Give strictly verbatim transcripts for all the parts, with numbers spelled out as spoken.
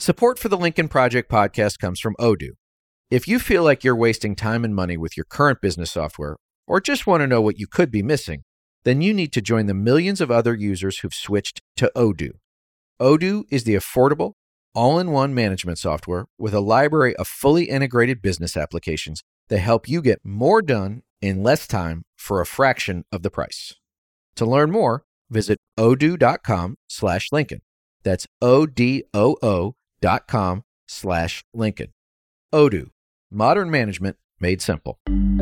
Support for the Lincoln Project podcast comes from Odoo. If you feel like you're wasting time and money with your current business software, or just want to know what you could be missing, then you need to join the millions of other users who've switched to Odoo. Odoo is the affordable, all-in-one management software with a library of fully integrated business applications that help you get more done in less time for a fraction of the price. To learn more, visit odoo.com slash Lincoln. That's O-D-O-O dot com slash Lincoln. Odoo, modern management made simple.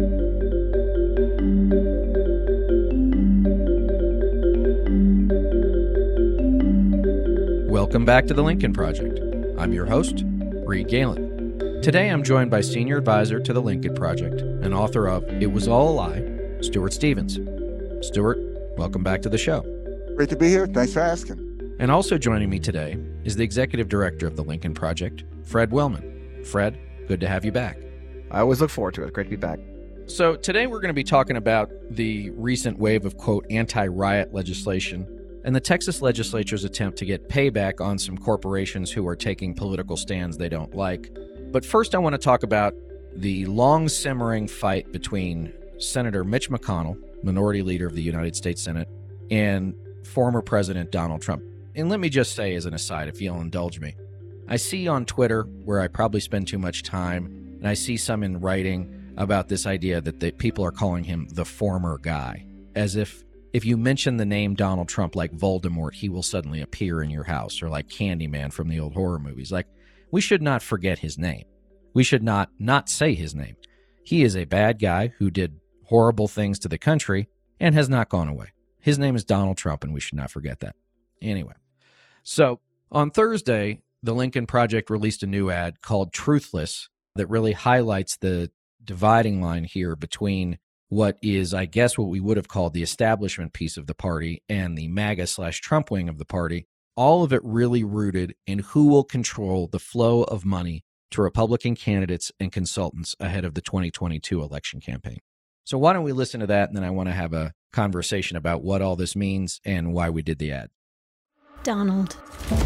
Welcome back to the Lincoln Project. I'm your host, Reed Galen. Today I'm joined by Senior Advisor to the Lincoln Project and author of It Was All a Lie, Stuart Stevens. Stuart, welcome back to the show. Great to be here. Thanks for asking. And also joining me today is the Executive Director of the Lincoln Project, Fred Wellman. Fred, good to have you back. I always look forward to it. Great to be back. So today we're going to be talking about the recent wave of, quote, anti-riot legislation and the Texas legislature's attempt to get payback on some corporations who are taking political stands they don't like. But first I want to talk about the long simmering fight between Senator Mitch McConnell, Minority Leader of the United States Senate, and former President Donald Trump. And let me just say as an aside, if you'll indulge me, I see on Twitter, where I probably spend too much time, and I see some in writing about this idea that the people are calling him the former guy, as if if you mention the name Donald Trump like Voldemort, he will suddenly appear in your house, or like Candyman from the old horror movies. Like, we should not forget his name. We should not not say his name. He is a bad guy who did horrible things to the country and has not gone away. His name is Donald Trump, and we should not forget that. Anyway, so on Thursday, the Lincoln Project released a new ad called Truthless that really highlights the dividing line here between what is, I guess, what we would have called the establishment piece of the party and the MAGA slash Trump wing of the party, all of it really rooted in who will control the flow of money to Republican candidates and consultants ahead of the twenty twenty-two election campaign. So why don't we listen to that, and then I want to have a conversation about what all this means and why we did the ad. Donald.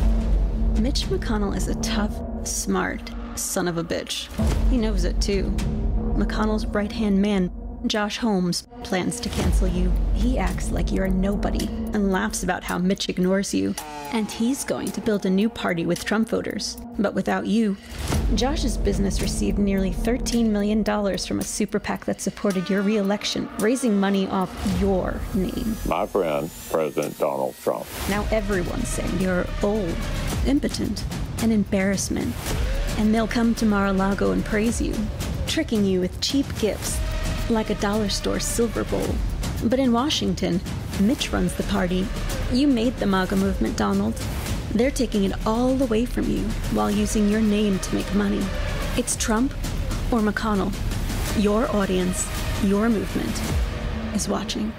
Mitch McConnell is a tough, smart son of a bitch. He knows it, too. McConnell's right-hand man, Josh Holmes, plans to cancel you. He acts like you're a nobody and laughs about how Mitch ignores you. And he's going to build a new party with Trump voters, but without you. Josh's business received nearly thirteen million dollars from a super PAC that supported your re-election, raising money off your name. My friend, President Donald Trump. Now everyone's saying you're old, impotent, an embarrassment. And they'll come to Mar-a-Lago and praise you, tricking you with cheap gifts, like a dollar store silver bowl. But in Washington, Mitch runs the party. You made the MAGA movement, Donald. They're taking it all away from you while using your name to make money. It's Trump or McConnell. Your audience, your movement is watching.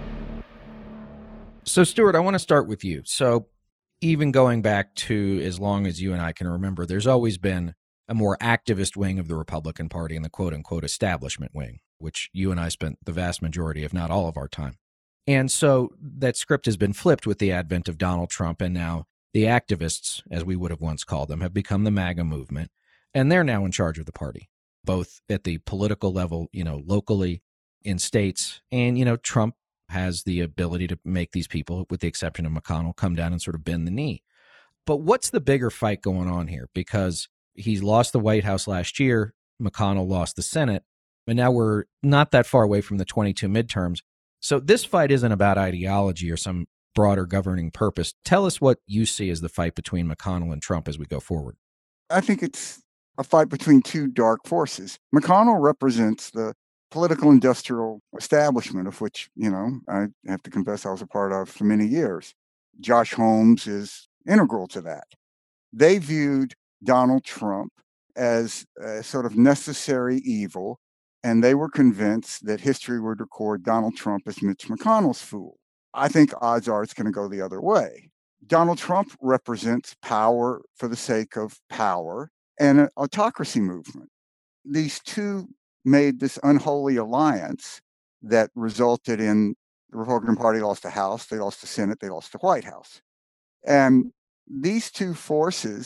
So, Stuart, I want to start with you. So, even going back to as long as you and I can remember, there's always been a more activist wing of the Republican Party and the quote-unquote establishment wing, which you and I spent the vast majority, if not all of our time. And so that script has been flipped with the advent of Donald Trump, and now the activists, as we would have once called them, have become the MAGA movement, and they're now in charge of the party, both at the political level, you know, locally, in states, and, you know, Trump has the ability to make these people, with the exception of McConnell, come down and sort of bend the knee. But what's the bigger fight going on here? Because he's lost the White House last year, McConnell lost the Senate, and now we're not that far away from the twenty-two midterms. So this fight isn't about ideology or some broader governing purpose. Tell us what you see as the fight between McConnell and Trump as we go forward. I think it's a fight between two dark forces. McConnell represents the political industrial establishment, of which, you know, I have to confess I was a part of for many years. Josh Holmes is integral to that. They viewed Donald Trump as a sort of necessary evil, and they were convinced that history would record Donald Trump as Mitch McConnell's fool. I think odds are it's going to go the other way. Donald Trump represents power for the sake of power and an autocracy movement. These two made this unholy alliance that resulted in the Republican Party lost the House, they lost the Senate, they lost the White House. And these two forces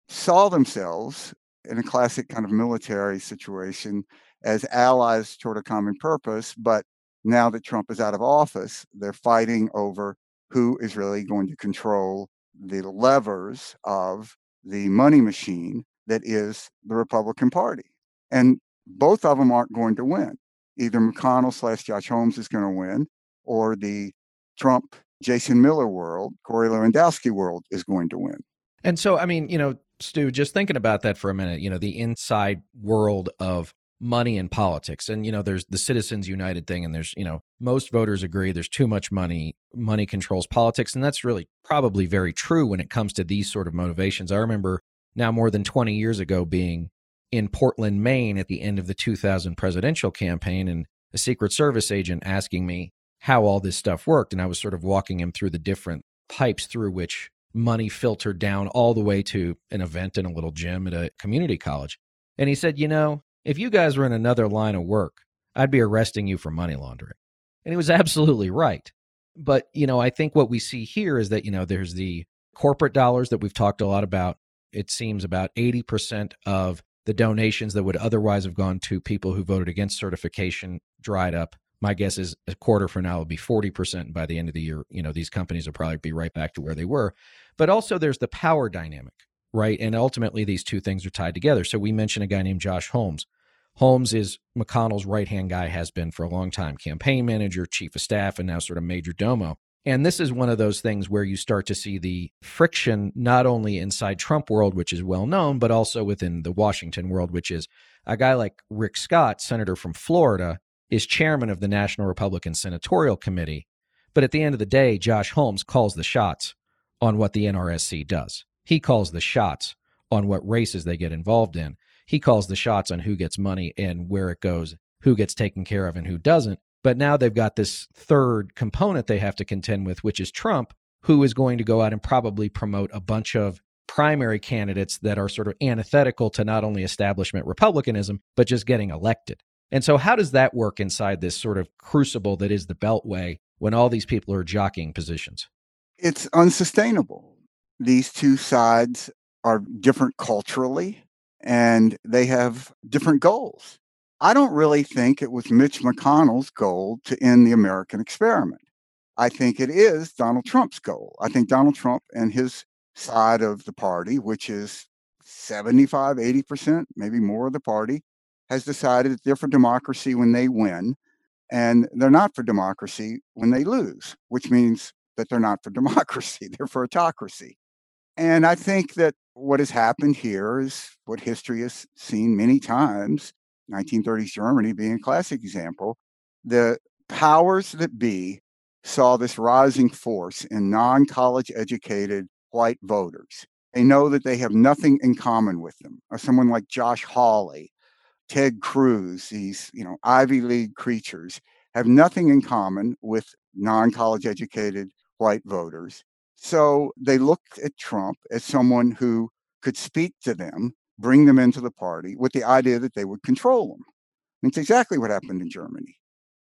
saw themselves in a classic kind of military situation as allies toward a common purpose. But now that Trump is out of office, they're fighting over who is really going to control the levers of the money machine that is the Republican Party. And both of them aren't going to win. Either McConnell slash Josh Holmes is going to win, or the Trump, Jason Miller world, Corey Lewandowski world is going to win. And so, I mean, you know, Stu, just thinking about that for a minute, you know, the inside world of money and politics. And, you know, there's the Citizens United thing, and there's, you know, most voters agree there's too much money. Money controls politics. And that's really probably very true when it comes to these sort of motivations. I remember now more than twenty years ago being in Portland, Maine at the end of the two thousand presidential campaign, and a Secret Service agent asking me how all this stuff worked. And I was sort of walking him through the different pipes through which money filtered down all the way to an event in a little gym at a community college. And he said, you know, if you guys were in another line of work, I'd be arresting you for money laundering. And he was absolutely right. But, you know, I think what we see here is that, you know, there's the corporate dollars that we've talked a lot about. It seems about eighty percent of the donations that would otherwise have gone to people who voted against certification dried up. My guess is a quarter from now will be forty percent. And by the end of the year, you know, these companies will probably be right back to where they were. But also there's the power dynamic, right? And ultimately these two things are tied together. So we mentioned a guy named Josh Holmes. Holmes is McConnell's right-hand guy, has been for a long time, campaign manager, chief of staff, and now sort of major domo. And this is one of those things where you start to see the friction, not only inside Trump world, which is well known, but also within the Washington world, which is a guy like Rick Scott, senator from Florida, is chairman of the National Republican Senatorial Committee. But at the end of the day, Josh Holmes calls the shots on what the N R S C does. He calls the shots on what races they get involved in. He calls the shots on who gets money and where it goes, who gets taken care of and who doesn't. But now they've got this third component they have to contend with, which is Trump, who is going to go out and probably promote a bunch of primary candidates that are sort of antithetical to not only establishment Republicanism, but just getting elected. And so how does that work inside this sort of crucible that is the Beltway when all these people are jockeying positions? It's unsustainable. These two sides are different culturally, and they have different goals. I don't really think it was Mitch McConnell's goal to end the American experiment. I think it is Donald Trump's goal. I think Donald Trump and his side of the party, which is seventy-five, eighty percent, maybe more of the party, has decided that they're for democracy when they win, and they're not for democracy when they lose, which means that they're not for democracy, they're for autocracy. And I think that what has happened here is what history has seen many times, nineteen thirties Germany being a classic example. The powers that be saw this rising force in non-college educated white voters. They know that they have nothing in common with them. Or someone like Josh Hawley, Ted Cruz, these, you know, Ivy League creatures have nothing in common with non-college educated white voters. So they looked at Trump as someone who could speak to them, bring them into the party with the idea that they would control them. And it's exactly what happened in Germany.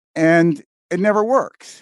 And it never works.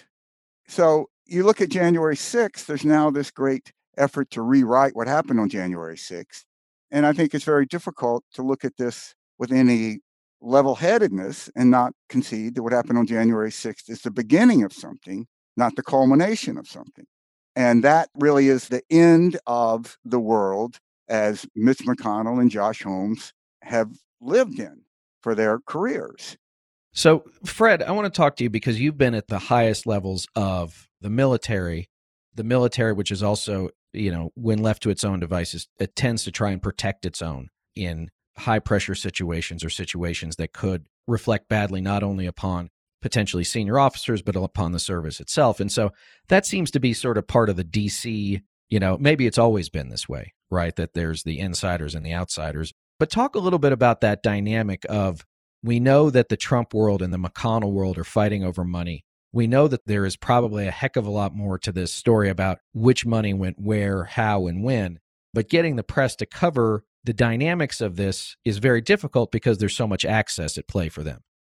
So you look at January sixth, there's now this great effort to rewrite what happened on January sixth. And I think it's very difficult to look at this with any level-headedness and not concede that what happened on January sixth is the beginning of something, not the culmination of something. And that really is the end of the world as Mitch McConnell and Josh Holmes have lived in for their careers. So, Fred, I want to talk to you because you've been at the highest levels of the military, the military, which is also, you know, when left to its own devices, it tends to try and protect its own in high pressure situations or situations that could reflect badly not only upon potentially senior officers, but upon the service itself. And so that seems to be sort of part of the D C, you know, maybe it's always been this way, right? That there's the insiders and the outsiders. But talk a little bit about that dynamic of, we know that the Trump world and the McConnell world are fighting over money. We know that there is probably a heck of a lot more to this story about which money went where, how, and when. But getting the press to cover the dynamics of this is very difficult because there's so much access at play for them.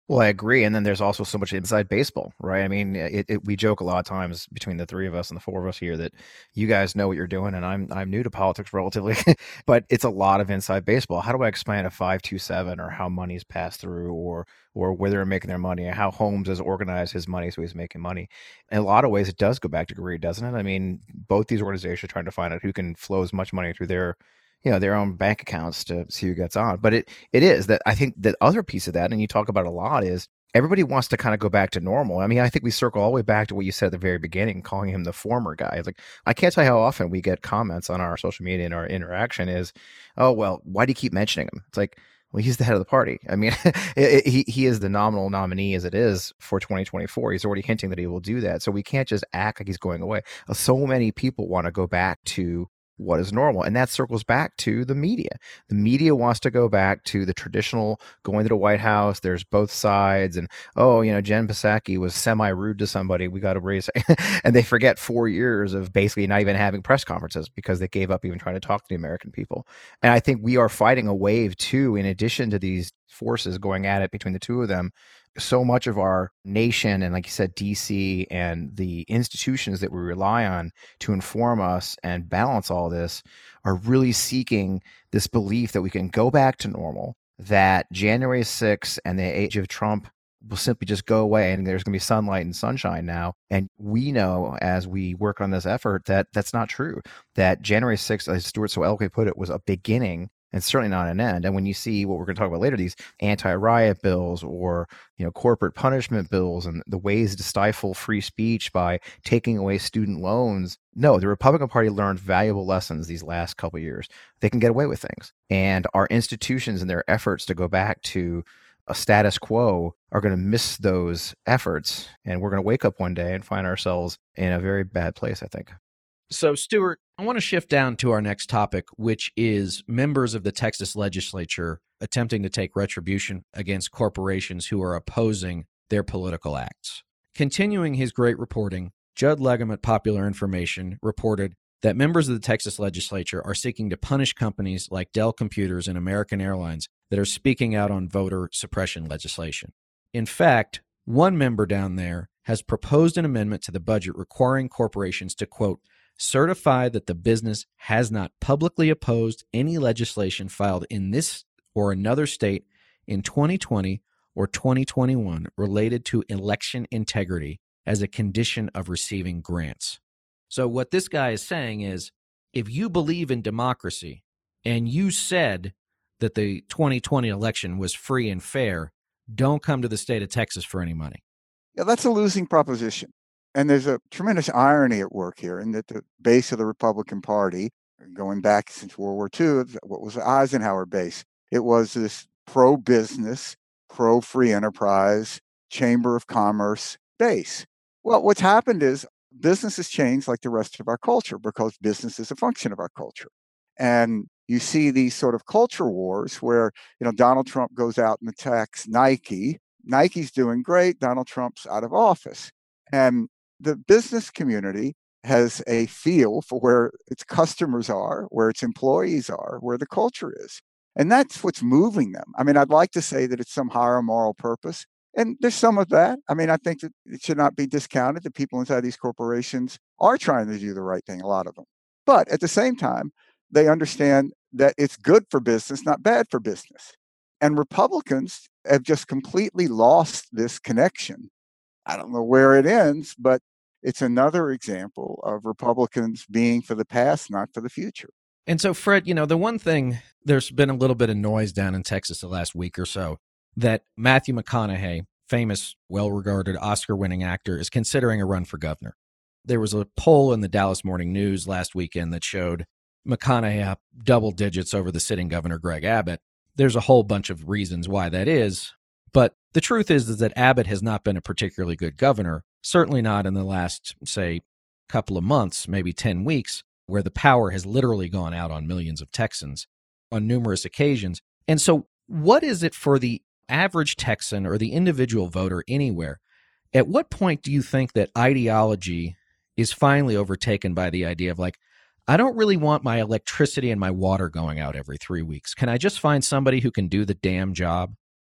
Well, I agree. And then there's also so much inside baseball, right? I mean, it, it, we joke a lot of times between the three of us and the four of us here that you guys know what you're doing, and I'm I'm new to politics relatively, but it's a lot of inside baseball. How do I explain a five two seven, or how money's passed through, or or where they're making their money, or how Holmes has organized his money so he's making money? In a lot of ways, it does go back to greed, doesn't it? I mean, both these organizations are trying to find out who can flow as much money through their you know, their own bank accounts to see who gets on. But it it is that I think the other piece of that, and you talk about it a lot, is everybody wants to kind of go back to normal. I mean, I think we circle all the way back to what you said at the very beginning, calling him the former guy. It's like, I can't tell you how often we get comments on our social media and our interaction is, oh, well, why do you keep mentioning him? It's like, well, he's the head of the party. I mean, it, it, he he is the nominal nominee as it is for twenty twenty-four. He's already hinting that he will do that. So we can't just act like he's going away. So many people want to go back to what is normal. And that circles back to the media. The media wants to go back to the traditional going to the White House. There's both sides. And, oh, you know, Jen Psaki was semi-rude to somebody. We got to raise and they forget four years of basically not even having press conferences because they gave up even trying to talk to the American people. And I think we are fighting a wave too, in addition to these forces going at it between the two of them. So much of our nation, and like you said, D C and the institutions that we rely on to inform us and balance all this are really seeking this belief that we can go back to normal, that January sixth and the age of Trump will simply just go away and there's going to be sunlight and sunshine now. And we know as we work on this effort that that's not true, that January sixth, as Stuart so eloquently put it, was a beginning and certainly not an end. And when you see what we're going to talk about later, these anti-riot bills or, you know, corporate punishment bills and the ways to stifle free speech by taking away student loans, no, the Republican Party learned valuable lessons these last couple of years. They can get away with things. And our institutions and their efforts to go back to a status quo are going to miss those efforts. And we're going to wake up one day and find ourselves in a very bad place, I think. So, Stuart, I want to shift down to our next topic, which is members of the Texas legislature attempting to take retribution against corporations who are opposing their political acts. Continuing his great reporting, Judd Legum at Popular Information reported that members of the Texas legislature are seeking to punish companies like Dell Computers and American Airlines that are speaking out on voter suppression legislation. In fact, one member down there has proposed an amendment to the budget requiring corporations to, quote, certify that the business has not publicly opposed any legislation filed in this or another state in twenty twenty or twenty twenty-one related to election integrity as a condition of receiving grants. So what this guy is saying is, if you believe in democracy and you said that the twenty twenty election was free and fair, don't come to the state of Texas for any money. Yeah, that's a losing proposition. And there's a tremendous irony at work here in that the base of the Republican Party, going back since World War Two, what was the Eisenhower base? It was this pro-business, pro-free enterprise, Chamber of Commerce base. Well, what's happened is business has changed like the rest of our culture because business is a function of our culture. And you see these sort of culture wars where, you know, Donald Trump goes out and attacks Nike. Nike's doing great. Donald Trump's out of office. And the business community has a feel for where its customers are, where its employees are, where the culture is. And that's what's moving them. I mean, I'd like to say that it's some higher moral purpose. And there's some of that. I mean, I think that it should not be discounted that people inside these corporations are trying to do the right thing, a lot of them. But at the same time, they understand that it's good for business, not bad for business. And Republicans have just completely lost this connection. I don't know where it ends, but it's another example of Republicans being for the past, not for the future. And so, Fred, you know, the one thing, there's been a little bit of noise down in Texas the last week or so that Matthew McConaughey, famous, well-regarded Oscar-winning actor, is considering a run for governor. There was a poll in the Dallas Morning News last weekend that showed McConaughey up double digits over the sitting governor, Greg Abbott. There's a whole bunch of reasons why that is. But the truth is, is that Abbott has not been a particularly good governor, certainly not in the last, say, couple of months, maybe ten weeks, where the power has literally gone out on millions of Texans on numerous occasions. And so what is it for the average Texan or the individual voter anywhere? At what point do you think that ideology is finally overtaken by the idea of like, I don't really want my electricity and my water going out every three weeks. Can I just find somebody who can do the damn job?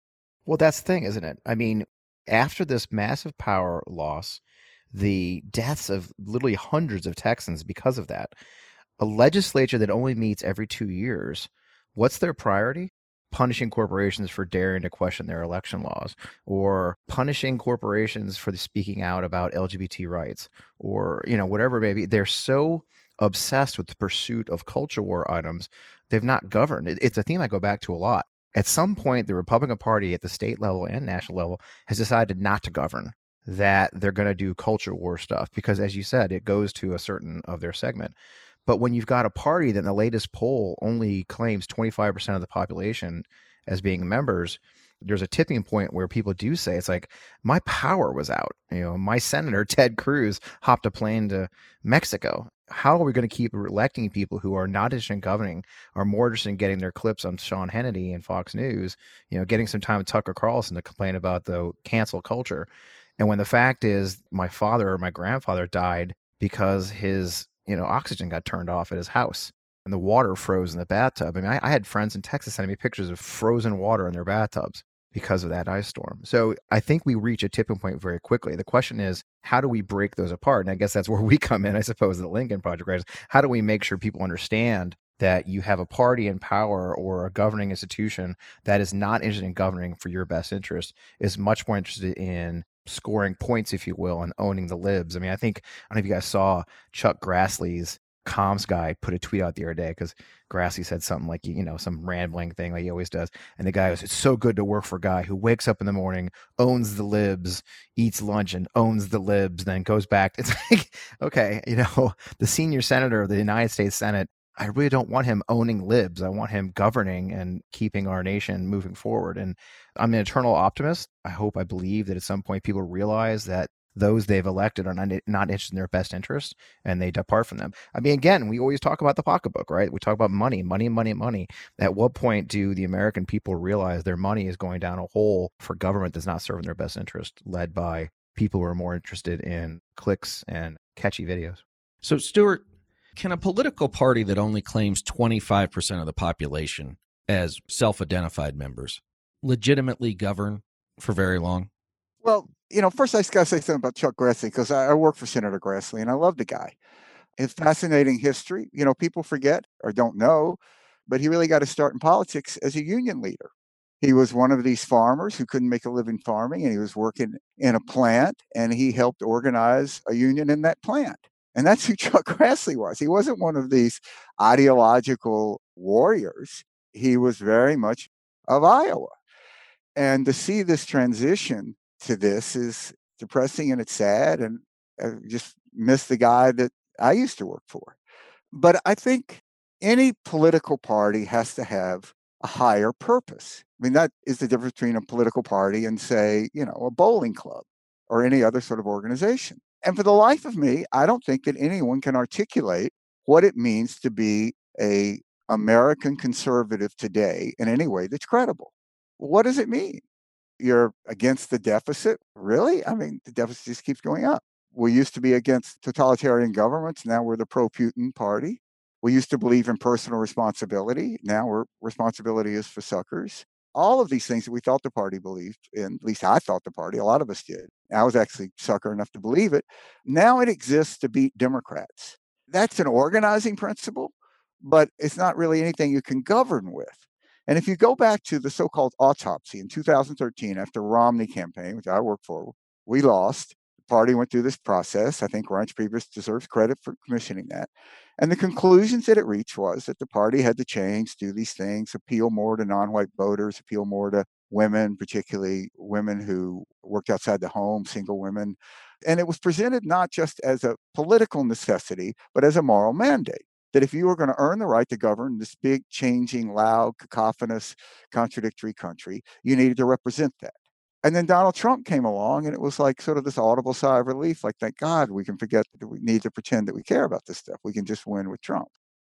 Well, that's the thing, isn't it? I mean, after this massive power loss, the deaths of literally hundreds of Texans because of that, a legislature that only meets every two years, what's their priority? Punishing corporations for daring to question their election laws, or punishing corporations for speaking out about L G B T rights, or, you know, whatever it may be. They're so obsessed with the pursuit of culture war items, they've not governed. It's a theme I go back to a lot. At some point, the Republican Party at the state level and national level has decided not to govern, that they're going to do culture war stuff because, as you said, it goes to a certain of their segment. But when you've got a party that in the latest poll only claims twenty-five percent of the population as being members, there's a tipping point where people do say, it's like, my power was out. You know, my senator, Ted Cruz, hopped a plane to Mexico. How are we going to keep electing people who are not interested in governing, are more interested in getting their clips on Sean Hannity and Fox News, you know, getting some time with Tucker Carlson to complain about the cancel culture? And when the fact is my father or my grandfather died because his, you know, oxygen got turned off at his house and the water froze in the bathtub. I mean, I, I had friends in Texas sending me pictures of frozen water in their bathtubs because of that ice storm. So I think we reach a tipping point very quickly. The question is, how do we break those apart? And I guess that's where we come in, I suppose, the Lincoln Project, right? How do we make sure people understand that you have a party in power or a governing institution that is not interested in governing for your best interest, is much more interested in scoring points, if you will, and owning the libs? I mean, I think, I don't know if you guys saw Chuck Grassley's comms guy put a tweet out the other day because Grassley said something like, you know, some rambling thing like he always does. And the guy goes, it's so good to work for a guy who wakes up in the morning, owns the libs, eats lunch and owns the libs, then goes back. It's like, okay, you know, the senior senator of the United States Senate, I really don't want him owning libs. I want him governing and keeping our nation moving forward. And I'm an eternal optimist. I hope, I believe that at some point people realize that those they've elected are not, not interested in their best interest and they depart from them. I mean, again, we always talk about the pocketbook, right? We talk about money, money, money, money. At what point do the American people realize their money is going down a hole for government that's not serving their best interest, led by people who are more interested in clicks and catchy videos? So, Stuart, can a political party that only claims twenty-five percent of the population as self-identified members legitimately govern for very long? Well, you know, first I just got to say something about Chuck Grassley, because I, I work for Senator Grassley and I love the guy. His fascinating history, you know, people forget or don't know, but he really got to start in politics as a union leader. He was one of these farmers who couldn't make a living farming, and he was working in a plant, and he helped organize a union in that plant. And that's who Chuck Grassley was. He wasn't one of these ideological warriors. He was very much of Iowa. And to see this transition to this is depressing and it's sad, and I just miss the guy that I used to work for. But I think any political party has to have a higher purpose. I mean, that is the difference between a political party and, say, you know, a bowling club or any other sort of organization. And for the life of me, I don't think that anyone can articulate what it means to be a American conservative today in any way that's credible. What does it mean? You're against the deficit? Really? I mean, the deficit just keeps going up. We used to be against totalitarian governments. Now we're the pro-Putin party. We used to believe in personal responsibility. Now we're responsibility is for suckers. All of these things that we thought the party believed in, at least I thought the party, a lot of us did. I was actually sucker enough to believe it. Now it exists to beat Democrats. That's an organizing principle, but it's not really anything you can govern with. And if you go back to the so-called autopsy in two thousand thirteen, after Romney campaign, which I worked for, we lost. The party went through this process. I think Reince Priebus deserves credit for commissioning that. And the conclusions that it reached was that the party had to change, do these things, appeal more to non-white voters, appeal more to women, particularly women who worked outside the home, single women. And it was presented not just as a political necessity, but as a moral mandate. That if you were going to earn the right to govern this big, changing, loud, cacophonous, contradictory country, you needed to represent that. And then Donald Trump came along, and it was like sort of this audible sigh of relief, like, thank God we can forget that we need to pretend that we care about this stuff. We can just win with Trump.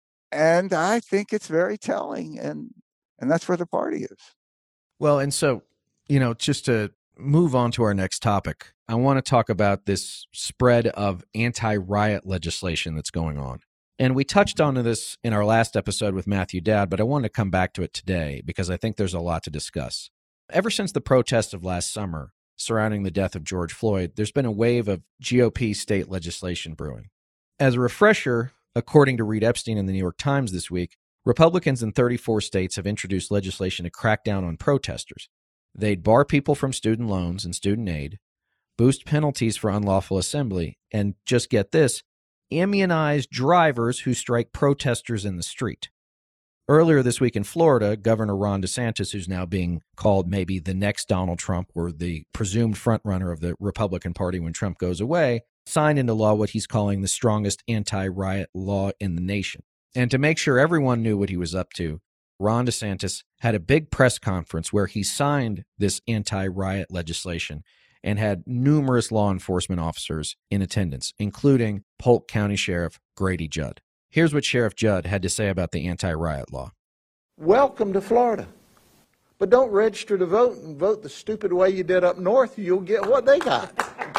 And I think it's very telling, and and that's where the party is. Well, and so, you know, just to move on to our next topic, I want to talk about this spread of anti-riot legislation that's going on. And we touched on this in our last episode with Matthew Dowd, but I wanted to come back to it today because I think there's a lot to discuss. Ever since the protests of last summer surrounding the death of George Floyd, there's been a wave of G O P state legislation brewing. As a refresher, according to Reed Epstein in the New York Times this week, Republicans in thirty-four states have introduced legislation to crack down on protesters. They'd bar people from student loans and student aid, boost penalties for unlawful assembly, and just get this, immunize drivers who strike protesters in the street. Earlier this week in Florida, Governor Ron DeSantis, who's now being called maybe the next Donald Trump or the presumed frontrunner of the Republican Party when Trump goes away, signed into law what he's calling the strongest anti-riot law in the nation. And to make sure everyone knew what he was up to, Ron DeSantis had a big press conference where he signed this anti-riot legislation and had numerous law enforcement officers in attendance, including Polk County Sheriff Grady Judd. Here's what Sheriff Judd had to say about the anti-riot law. Welcome to Florida. But don't register to vote and vote the stupid way you did up north. You'll get what they got.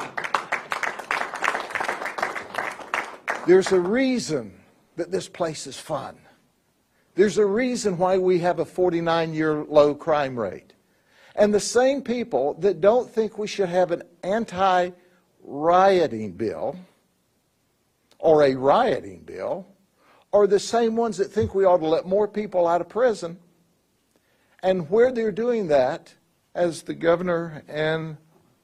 There's a reason that this place is fun. There's a reason why we have a forty-nine-year low crime rate. And the same people that don't think we should have an anti-rioting bill or a rioting bill are the same ones that think we ought to let more people out of prison. And where they're doing that, as the governor and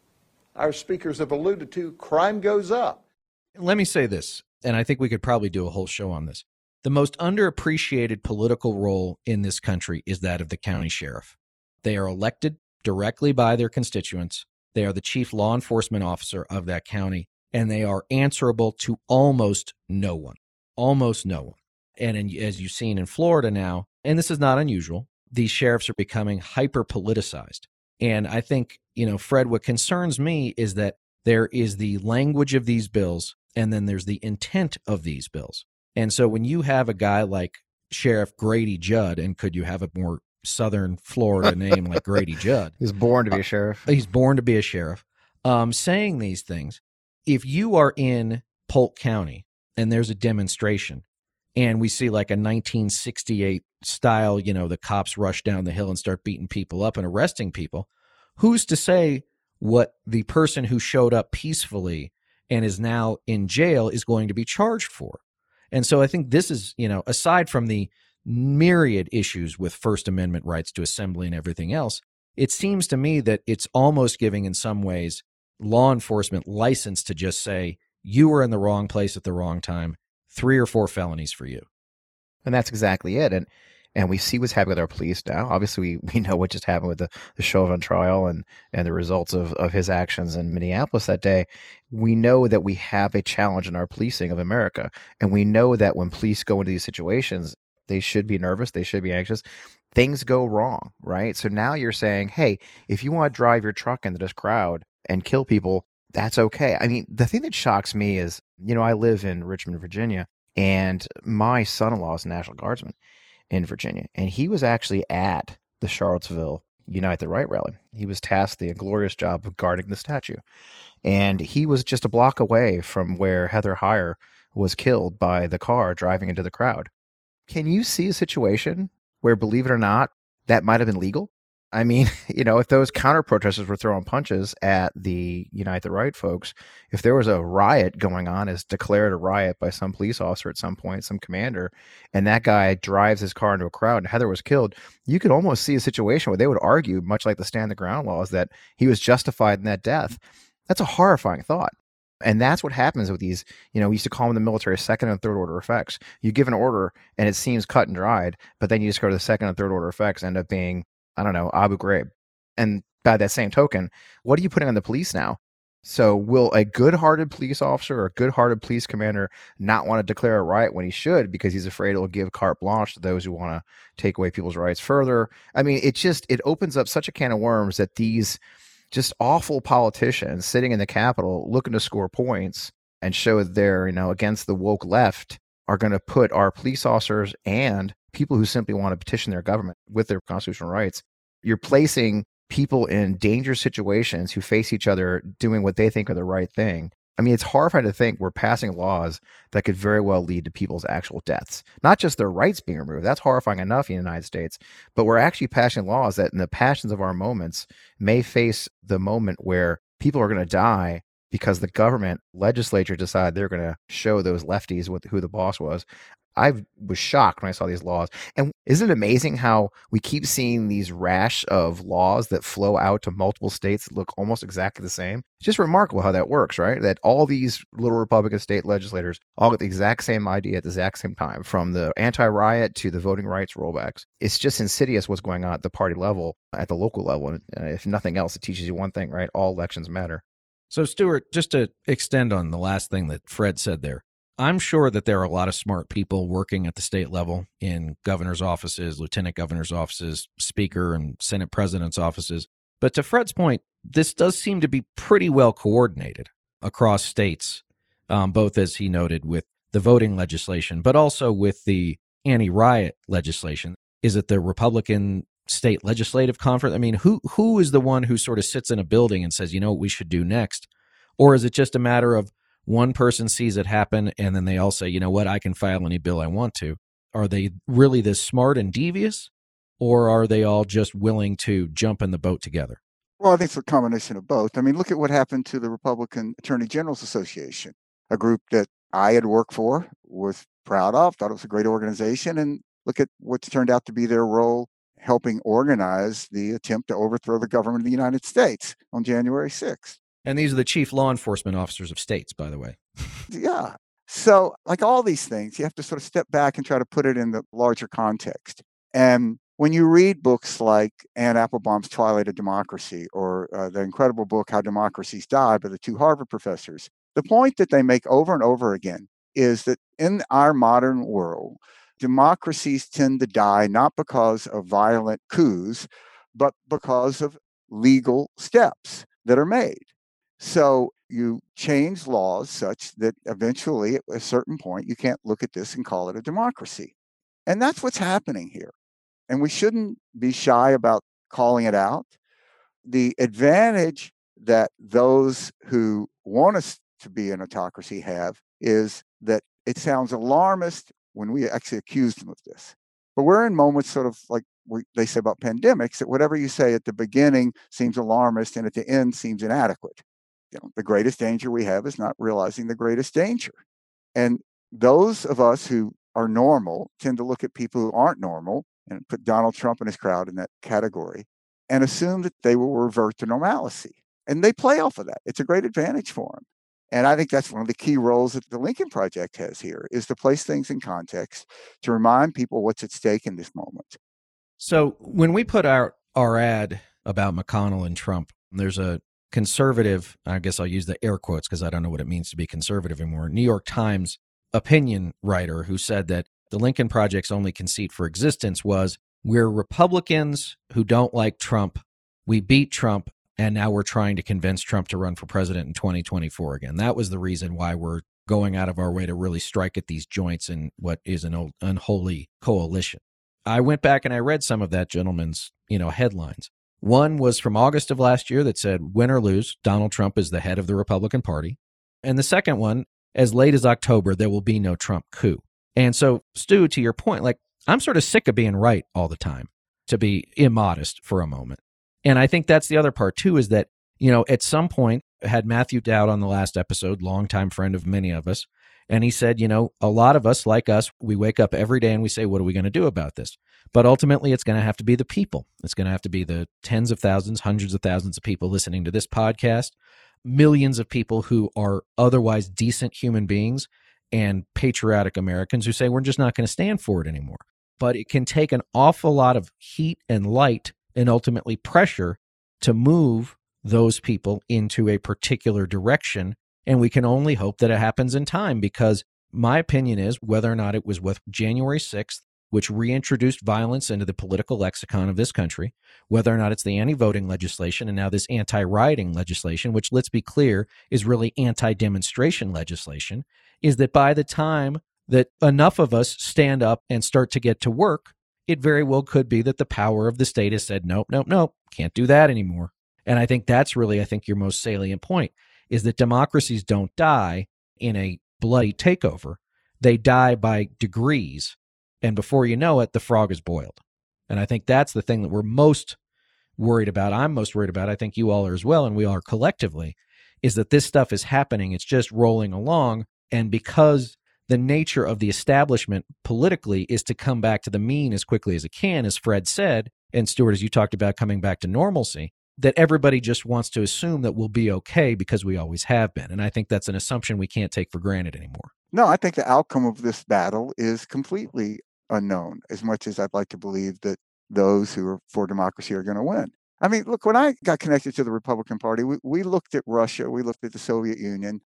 our speakers have alluded to, crime goes up. Let me say this, and I think we could probably do a whole show on this. The most underappreciated political role in this country is that of the county sheriff. They are elected directly by their constituents. They are the chief law enforcement officer of that county, and they are answerable to almost no one. Almost no one. And in, as you've seen in Florida now, and this is not unusual, these sheriffs are becoming hyper-politicized. And I think, you know, Fred, what concerns me is that there is the language of these bills, and then there's the intent of these bills. And so when you have a guy like Sheriff Grady Judd, and could you have a more Southern Florida name like Grady Judd? He's born to be a sheriff. Uh, he's born to be a sheriff. Um, saying these things, if you are in Polk County and there's a demonstration and we see like a nineteen sixty-eight style, you know, the cops rush down the hill and start beating people up and arresting people, who's to say what the person who showed up peacefully and is now in jail is going to be charged for? And so I think this is, you know, aside from the myriad issues with First Amendment rights to assembly and everything else, it seems to me that it's almost giving in some ways law enforcement license to just say, you were in the wrong place at the wrong time, three or four felonies for you. And that's exactly it. And and we see what's happening with our police now. Obviously, we, we know what just happened with the, the Chauvin trial and, and the results of, of his actions in Minneapolis that day. We know that we have a challenge in our policing of America. And we know that when police go into these situations, they should be nervous. They should be anxious. Things go wrong, right? So now you're saying, hey, if you want to drive your truck into this crowd and kill people, that's okay. I mean, the thing that shocks me is, you know, I live in Richmond, Virginia, and my son-in-law is a National Guardsman in Virginia, and he was actually at the Charlottesville Unite the Right rally. He was tasked the glorious job of guarding the statue, and he was just a block away from where Heather Heyer was killed by the car driving into the crowd. Can you see a situation where, believe it or not, that might have been legal? I mean, you know, if those counter protesters were throwing punches at the Unite the Right folks, if there was a riot going on as declared a riot by some police officer at some point, some commander, and that guy drives his car into a crowd and Heather was killed, you could almost see a situation where they would argue, much like the stand the ground laws, that he was justified in that death. That's a horrifying thought. And that's what happens with these, you know, we used to call them in the military second and third order effects. You give an order and it seems cut and dried, but then you just go to the second and third order effects, end up being, I don't know, Abu Ghraib. And by that same token, what are you putting on the police now? So will a good-hearted police officer or a good-hearted police commander not want to declare a riot when he should because he's afraid it will give carte blanche to those who want to take away people's rights further? I mean, it just, it opens up such a can of worms that these just awful politicians sitting in the Capitol looking to score points and show that they're, you know, against the woke left are going to put our police officers and people who simply want to petition their government with their constitutional rights. You're placing people in dangerous situations who face each other doing what they think are the right thing. I mean, it's horrifying to think we're passing laws that could very well lead to people's actual deaths, not just their rights being removed. That's horrifying enough in the United States, but we're actually passing laws that in the passions of our moments may face the moment where people are going to die because the government legislature decide they're going to show those lefties what, who the boss was. I was shocked when I saw these laws. And isn't it amazing how we keep seeing these rash of laws that flow out to multiple states that look almost exactly the same? It's just remarkable how that works, right? That all these little Republican state legislators all get the exact same idea at the exact same time, from the anti-riot to the voting rights rollbacks. It's just insidious what's going on at the party level, at the local level. And if nothing else, it teaches you one thing, right? All elections matter. So, Stuart, just to extend on the last thing that Fred said there, I'm sure that there are a lot of smart people working at the state level in governor's offices, lieutenant governor's offices, speaker and Senate president's offices. But to Fred's point, this does seem to be pretty well coordinated across states, um, both, as he noted, with the voting legislation, but also with the anti-riot legislation. Is it the Republican state legislative conference? I mean, who who is the one who sort of sits in a building and says, you know what we should do next? Or is it just a matter of one person sees it happen and then they all say, you know what, I can file any bill I want to? Are they really this smart and devious? Or are they all just willing to jump in the boat together? Well, I think it's a combination of both. I mean, look at what happened to the Republican Attorney General's Association, a group that I had worked for, was proud of, thought it was a great organization. And look at what's turned out to be their role helping organize the attempt to overthrow the government of the United States on January sixth. And these are the chief law enforcement officers of states, by the way. Yeah. So like all these things, you have to sort of step back and try to put it in the larger context. And when you read books like Anne Applebaum's Twilight of Democracy, or uh, the incredible book How Democracies Die by the two Harvard professors, the point that they make over and over again is that in our modern world, democracies tend to die not because of violent coups, but because of legal steps that are made. So you change laws such that eventually, at a certain point, you can't look at this and call it a democracy. And that's what's happening here. And we shouldn't be shy about calling it out. The advantage that those who want us to be an autocracy have is that it sounds alarmist when we actually accuse them of this. But we're in moments sort of like we, they say about pandemics, that whatever you say at the beginning seems alarmist and at the end seems inadequate. You know, the greatest danger we have is not realizing the greatest danger. And those of us who are normal tend to look at people who aren't normal and put Donald Trump and his crowd in that category and assume that they will revert to normalcy. And they play off of that. It's a great advantage for them. And I think that's one of the key roles that the Lincoln Project has here, is to place things in context, to remind people what's at stake in this moment. So when we put out our ad about McConnell and Trump, there's a conservative, I guess I'll use the air quotes because I don't know what it means to be conservative anymore, New York Times opinion writer who said that the Lincoln Project's only conceit for existence was, we're Republicans who don't like Trump, we beat Trump, and now we're trying to convince Trump to run for president in twenty twenty-four again. That was the reason why we're going out of our way to really strike at these joints in what is an unholy coalition. I went back and I read some of that gentleman's, you know, headlines. One was from August of last year that said, win or lose, Donald Trump is the head of the Republican Party. And the second one, as late as October, there will be no Trump coup. And so, Stu, to your point, like, I'm sort of sick of being right all the time, to be immodest for a moment. And I think that's the other part, too, is that, you know, at some point, I had Matthew Dowd on the last episode, longtime friend of many of us. And he said, you know, a lot of us, like us, we wake up every day and we say, what are we going to do about this? But ultimately, it's going to have to be the people. It's going to have to be the tens of thousands, hundreds of thousands of people listening to this podcast, millions of people who are otherwise decent human beings and patriotic Americans who say, we're just not going to stand for it anymore. But it can take an awful lot of heat and light and ultimately pressure to move those people into a particular direction. And we can only hope that it happens in time, because my opinion is, whether or not it was with January sixth, which reintroduced violence into the political lexicon of this country, whether or not it's the anti-voting legislation and now this anti-rioting legislation, which, let's be clear, is really anti-demonstration legislation, is that by the time that enough of us stand up and start to get to work, it very well could be that the power of the state has said, nope, nope, nope, can't do that anymore. And I think that's really, I think, your most salient point. is that democracies don't die in a bloody takeover. They die by degrees. And before you know it, the frog is boiled. And I think that's the thing that we're most worried about. I'm most worried about. I think you all are as well, and we all are collectively, is that this stuff is happening. It's just rolling along. And because the nature of the establishment politically is to come back to the mean as quickly as it can, as Fred said, and Stuart, as you talked about coming back to normalcy, that everybody just wants to assume that we'll be okay because we always have been. And I think that's an assumption we can't take for granted anymore. No, I think the outcome of this battle is completely unknown, as much as I'd like to believe that those who are for democracy are going to win. I mean, look, when I got connected to the Republican Party, we, we looked at Russia, we looked at the Soviet Union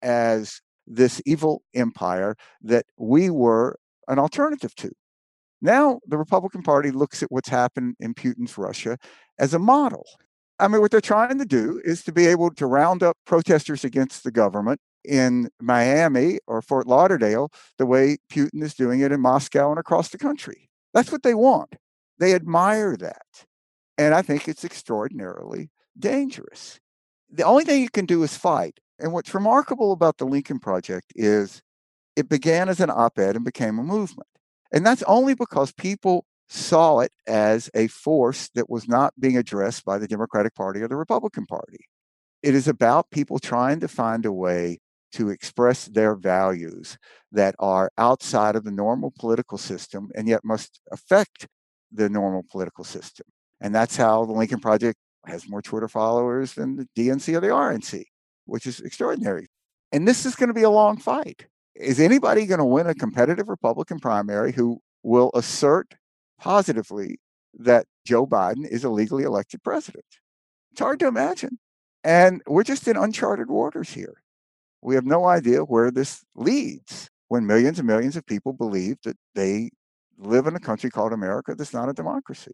as this evil empire that we were an alternative to. Now, the Republican Party looks at what's happened in Putin's Russia as a model. I mean, what they're trying to do is to be able to round up protesters against the government in Miami or Fort Lauderdale the way Putin is doing it in Moscow and across the country. That's what they want. They admire that. And I think it's extraordinarily dangerous. The only thing you can do is fight. And what's remarkable about the Lincoln Project is it began as an op-ed and became a movement. And that's only because people saw it as a force that was not being addressed by the Democratic Party or the Republican Party. It is about people trying to find a way to express their values that are outside of the normal political system and yet must affect the normal political system. And that's how the Lincoln Project has more Twitter followers than the D N C or the R N C, which is extraordinary. And this is going to be a long fight. Is anybody going to win a competitive Republican primary who will assert positively that Joe Biden is a legally elected president? It's hard to imagine. And we're just in uncharted waters here. We have no idea where this leads when millions and millions of people believe that they live in a country called America that's not a democracy.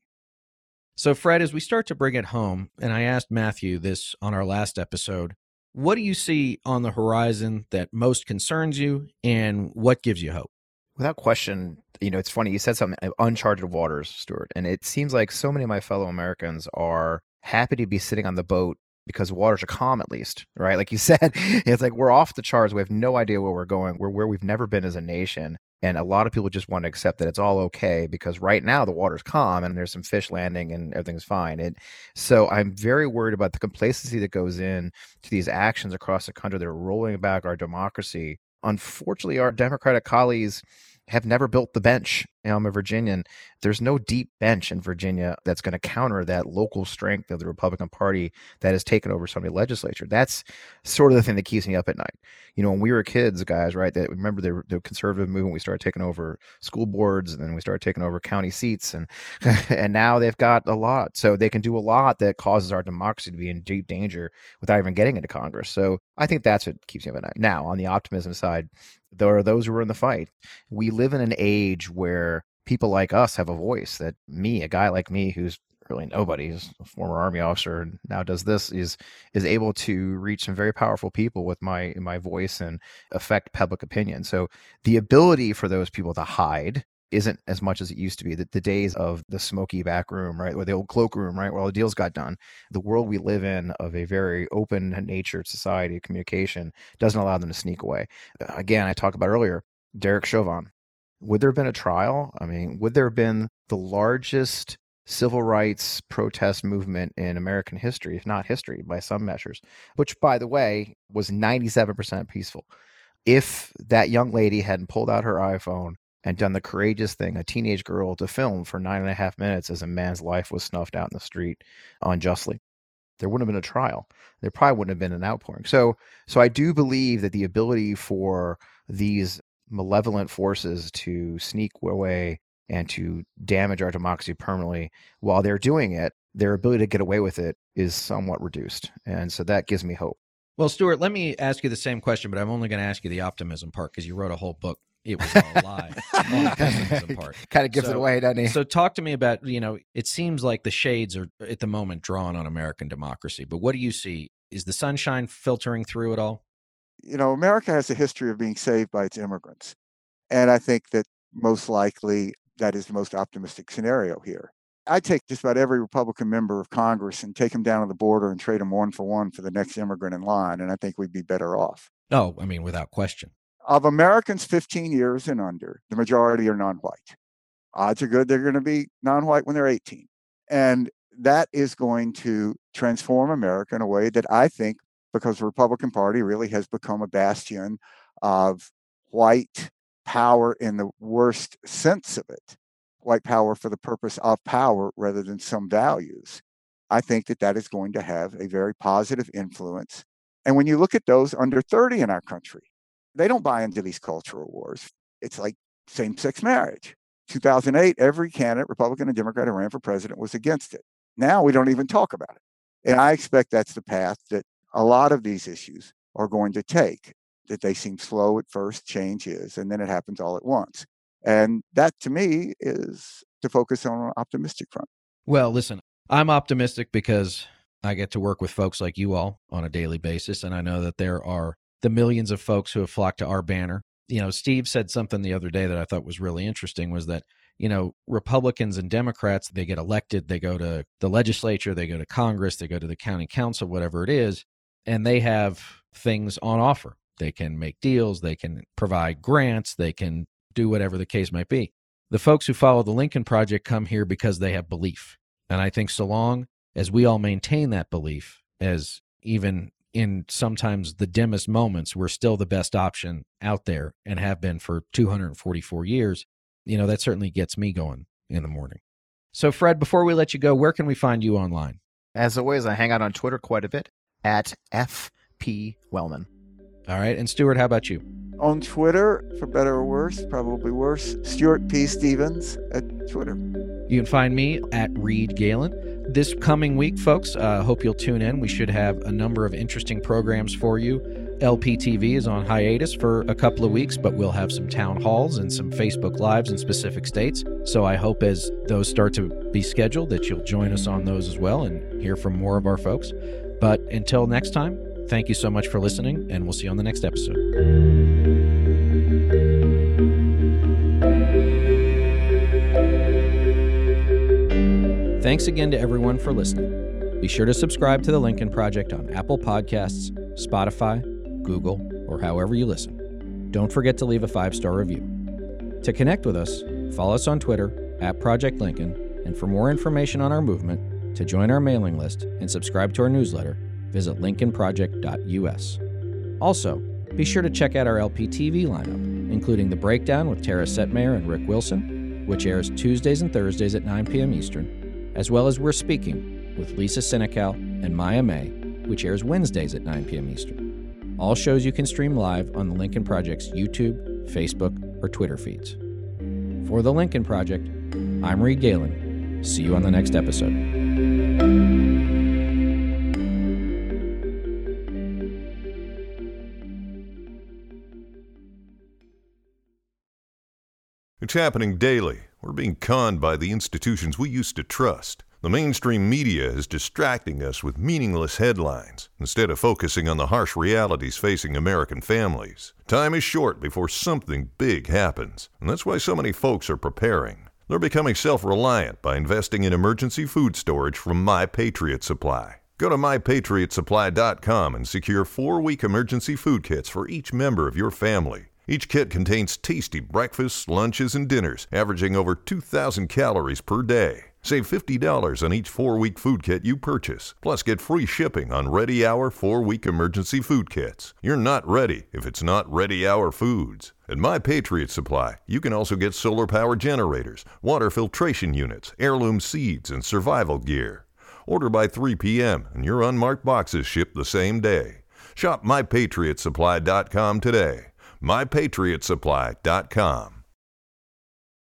So, Fred, as we start to bring it home, and I asked Matthew this on our last episode, what do you see on the horizon that most concerns you, and what gives you hope? Without question, you know, it's funny, you said something, uncharted waters, Stuart, and it seems like so many of my fellow Americans are happy to be sitting on the boat because waters are calm, at least, right? Like you said, it's like we're off the charts. We have no idea where we're going. We're where we've never been as a nation. And a lot of people just want to accept that it's all okay because right now the water's calm and there's some fish landing and everything's fine. And so I'm very worried about the complacency that goes in to these actions across the country that are rolling back our democracy. Unfortunately, our Democratic colleagues have never built the bench. You know, I'm a Virginian. There's no deep bench in Virginia that's going to counter that local strength of the Republican Party that has taken over so many legislature. That's sort of the thing that keeps me up at night. You know, when we were kids, guys, right, that remember the, the conservative movement, we started taking over school boards and then we started taking over county seats and and now they've got a lot. So they can do a lot that causes our democracy to be in deep danger without even getting into Congress. So I think that's what keeps me up at night. Now, on the optimism side, there are those who are in the fight. We live in an age where people like us have a voice, that me, a guy like me who's really nobody, who's a former Army officer and now does this, is is able to reach some very powerful people with my my voice and affect public opinion. So the ability for those people to hide isn't as much as it used to be. The, the days of the smoky back room, right, or the old cloakroom, right, where all the deals got done. The world we live in of a very open-natured society, communication, doesn't allow them to sneak away. Again, I talked about earlier, Derek Chauvin. Would there have been a trial? I mean, would there have been the largest civil rights protest movement in American history, if not history, by some measures, which, by the way, was ninety-seven percent peaceful? If that young lady hadn't pulled out her iPhone and done the courageous thing, a teenage girl, to film for nine and a half minutes as a man's life was snuffed out in the street unjustly, there wouldn't have been a trial. There probably wouldn't have been an outpouring. So, so I do believe that the ability for these malevolent forces to sneak away and to damage our democracy permanently, while they're doing it, their ability to get away with it is somewhat reduced. And so that gives me hope. Well, Stuart, let me ask you the same question, but I'm only going to ask you the optimism part because you wrote a whole book. It was all a lie on the pessimism part. Kind of gives so, it away, doesn't he? So talk to me about, you know, it seems like the shades are at the moment drawn on American democracy, but what do you see? Is the sunshine filtering through at all? You know, America has a history of being saved by its immigrants. And I think that most likely that is the most optimistic scenario here. I'd take just about every Republican member of Congress and take them down to the border and trade them one for one for the next immigrant in line, and I think we'd be better off. Oh, I mean, without question. Of Americans fifteen years and under, the majority are non-white. Odds are good they're going to be non-white when they're eighteen. And that is going to transform America in a way that I think, because the Republican Party really has become a bastion of white power in the worst sense of it, white power for the purpose of power rather than some values. I think that that is going to have a very positive influence. And when you look at those under thirty in our country, they don't buy into these cultural wars. It's like same-sex marriage. two thousand eight, every candidate, Republican and Democrat, who ran for president was against it. Now we don't even talk about it. And I expect that's the path that a lot of these issues are going to take, that they seem slow at first, change is, and then it happens all at once. And that, to me, is to focus on an optimistic front. Well, listen, I'm optimistic because I get to work with folks like you all on a daily basis, and I know that there are the millions of folks who have flocked to our banner. You know, Steve said something the other day that I thought was really interesting, was that, you know, Republicans and Democrats, they get elected, they go to the legislature, they go to Congress, they go to the county council, whatever it is, and they have things on offer. They can make deals, they can provide grants, they can do whatever the case might be. The folks who follow the Lincoln Project come here because they have belief. And I think so long as we all maintain that belief, as even in sometimes the dimmest moments, we're still the best option out there and have been for two hundred forty-four years, you know, that certainly gets me going in the morning. So, Fred, before we let you go, where can we find you online? As always, I hang out on Twitter quite a bit at F P Wellman. All right. And Stuart, how about you? On Twitter, for better or worse, probably worse, Stuart P. Stevens at Twitter. You can find me at Reed Galen. This coming week, folks, I uh, hope you'll tune in. We should have a number of interesting programs for you. L P T V is on hiatus for a couple of weeks, but we'll have some town halls and some Facebook Lives in specific states. So I hope as those start to be scheduled that you'll join us on those as well and hear from more of our folks. But until next time, thank you so much for listening, and we'll see you on the next episode. Thanks again to everyone for listening. Be sure to subscribe to The Lincoln Project on Apple Podcasts, Spotify, Google, or however you listen. Don't forget to leave a five-star review. To connect with us, follow us on Twitter at Project Lincoln, and for more information on our movement, to join our mailing list and subscribe to our newsletter, visit lincoln project dot U S. Also, be sure to check out our L P T V lineup, including The Breakdown with Tara Setmayer and Rick Wilson, which airs Tuesdays and Thursdays at nine p.m. Eastern, as well as We're Speaking with Lisa Senecal and Maya May, which airs Wednesdays at nine p.m. Eastern. All shows you can stream live on the Lincoln Project's YouTube, Facebook, or Twitter feeds. For the Lincoln Project, I'm Reed Galen. See you on the next episode. It's happening daily. We're being conned by the institutions we used to trust. The mainstream media is distracting us with meaningless headlines instead of focusing on the harsh realities facing American families. Time is short before something big happens, and that's why so many folks are preparing. They're becoming self-reliant by investing in emergency food storage from My Patriot Supply. Go to my patriot supply dot com and secure four-week emergency food kits for each member of your family. Each kit contains tasty breakfasts, lunches, and dinners, averaging over two thousand calories per day. Save fifty dollars on each four-week food kit you purchase, plus get free shipping on Ready Hour four-week emergency food kits. You're not ready if it's not Ready Hour Foods. At My Patriot Supply, you can also get solar power generators, water filtration units, heirloom seeds, and survival gear. Order by three p.m. and your unmarked boxes ship the same day. Shop my patriot supply dot com today. my patriot supply dot com.